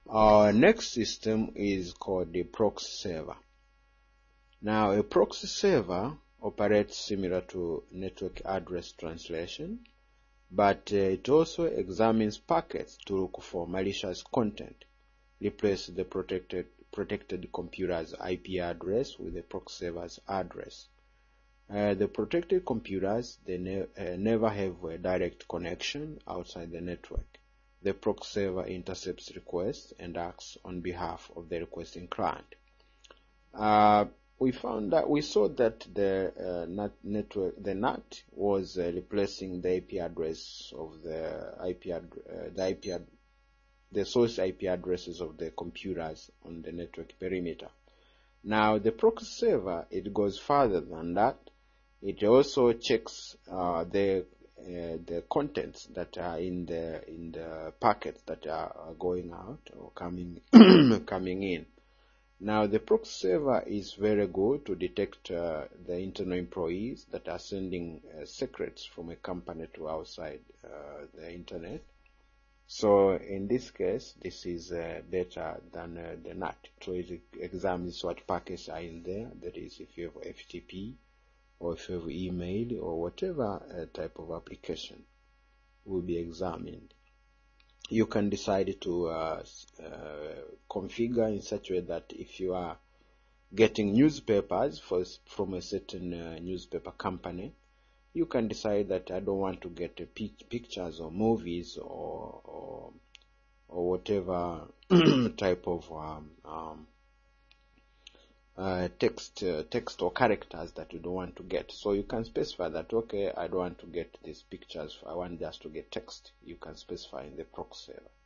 Our next system is called the proxy server. Now, a proxy server operates similar to network address translation, but it also examines packets to look for malicious content. Replace the protected computer's IP address with the proxy server's address. The protected computers, they never have a direct connection outside the network. The proxy server intercepts requests and acts on behalf of the requesting client. We saw that the NAT was replacing the IP address of the source IP addresses of the computers on the network perimeter. Now, the proxy server, it goes further than that. It also checks the contents that are in the packets that are going out or coming in. Now, the proxy server is very good to detect the internal employees that are sending secrets from a company to outside the internet. So, in this case, this is better than the NAT. So, it examines what packets are in there. That is, if you have FTP or if you have email or whatever type of application will be examined. You can decide to configure in such a way that if you are getting newspapers from a certain newspaper company, you can decide that I don't want to get pictures or movies or whatever type of text or characters that you don't want to get. So you can specify that, okay, I don't want to get these pictures, I want just to get text. You can specify in the proxy server.